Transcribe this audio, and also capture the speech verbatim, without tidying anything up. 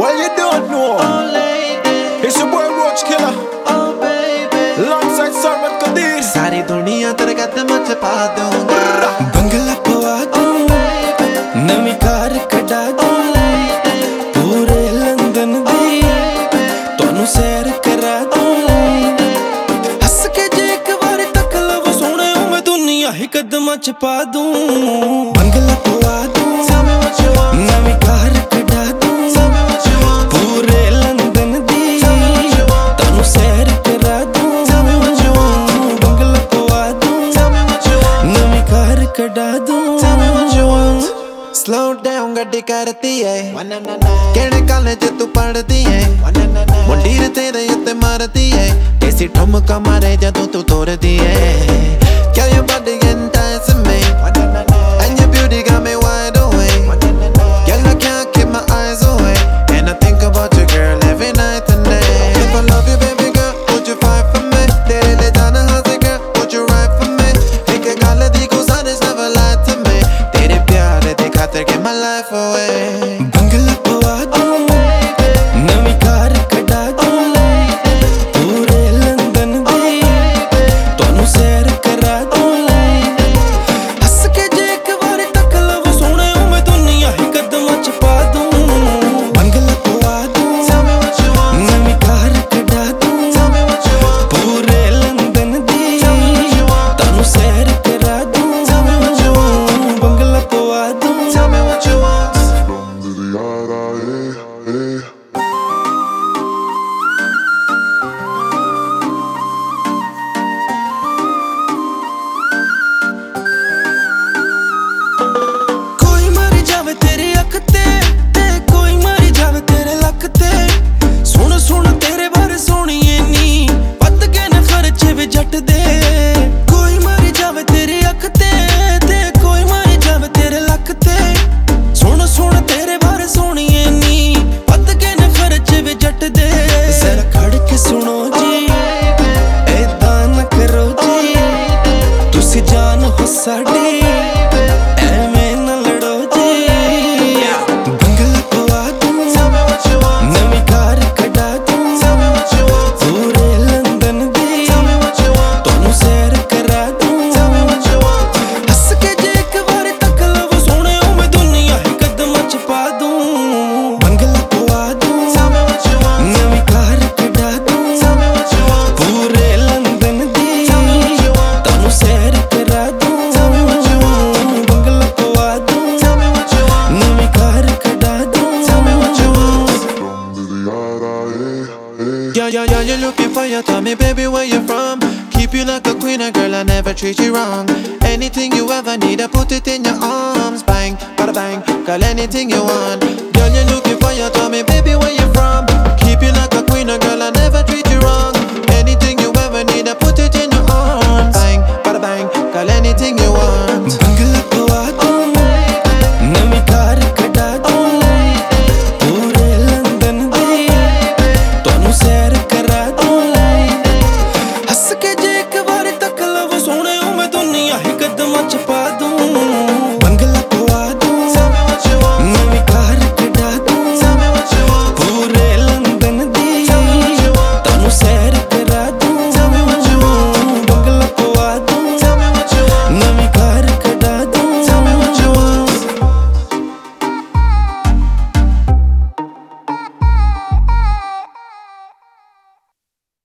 Well, you don't know. Oh lady, It's your boy Roach Killer oh baby, alongside Sarvat Kadir. सारी दुनिया तेरे कदम च पा दूंगा. बंगला पवा दूं, नवी कार कढा दूं, पूरे लंदन दी तोनू सैर करा दूं. हस के जे एक बार तक लव सोने मैं दुनिया ही कदम च पा दूं. बंगला पवा दूं, नवी कार कढा दूं, पूरे लंदन दी तोनू सैर करा दूं. बंगला पवा दूं, नवी कार कढा दूं. Slow down ਗੱਡੀ ਕਰਦੀ ਏ, ਕਿਹੜੇ ਕਾਲਜ ਤੂੰ ਪੜਦੀ ਏ, ਮੁੰਡੀਰ ਤੇਰੇ ਉੱਤੇ ਮਾਰਦੀ ਏ, ਐਸੀ ਠੁਮਕਾ ਮਾਰੇ ਜਦੋਂ ਤੂੰ ਤੁਰਦੀ ਏ. Girl, your body enticing me, and your beauty got me wide awake. Girl, I can't keep my eyes away, and I think about you, girl, every night and day. If I love you, baby girl, would you fight for me? तेरे ले जाना हाज़िर girl, would you ride for me? एक गल दी गुज़ारिश never lie to me, तेरे प्यार दी खातिर give my life away. बंगला पवा दूं, नवी कार कढा दूं, पूरे लंदन दी तोनू सैर करा दूं. हस के जे एक बार तक लव सोने मैं दुनिया ही कदम च पा दूं. बंगला पवा दूं, नवी कार कढा दूं, पूरे लंदन दी तोनू सैर करा दूं. बंगला पवा दूं. Tell me what you want. कोई मर जावे तेरी अख ते, ते कोई मर जावे तेरे लक ते. सुन सुन तेरे बारे सोहणीए नी पत के न खर्चे वे जट दे. कोई मर जावे तेरी अख ते, ते कोई मर जावे तेरे लक ते. सुन सुन तेरे बारे सोहणीए नी पत के न खर्चे वे जट दे. जरा खड़ के सुनो जी, ऐदां न करो जी, तुसी जान हो साडी, ਐਵੇਂ ਨਾ ਲੜੋ ਜੀ. ਬੰਗਲਾ ਪਵਾ ਦੂੰ, ਨਵੀਂ ਕਾਰ ਕਢਾ ਦੂੰ, ਪੂਰੇ ਲੰਦਨ ਦੀ ਤੋਨੂ ਸੈਰ ਕਰਾ ਦੂੰ. ਹੱਸ ਕੇ ਜੇ ਇੱਕ ਵਾਰ ਤੱਕ ਲਵ ਸੋਹਣੇ ਮੈਂ ਦੁਨੀਆ ਹੀ ਕਦਮ ਚ ਪਾ ਦੂੰ. ਬੰਗਲਾ ਪਵਾ ਦੂੰ, ਨਵੀਂ ਕਾਰ ਕਢਾ ਦੂੰ, ਪੂਰੇ ਲੰਦਨ ਦੀ ਤੋਨੂ ਸੈਰ ਕਰਾ ਦੂੰ. ਬੰਗਲਾ ਪਵਾ ਦੂੰ, ਨਵੀਂ ਕਾਰ ਕਢਾ ਦੂੰ. Yeah, yeah, yeah, you're looking for your Tell me, baby, where you from? Keep you like a queen, a girl, I never treat you wrong. Anything you ever need, I put it in your arms. Bang, bada bang, girl, anything you want. Girl, you're looking for your Tell me, baby, where you from? Keep you like a queen, a girl, I never treat you wrong. Anything you ever need, I put it in your arms. Bang, bada bang, girl, anything you want.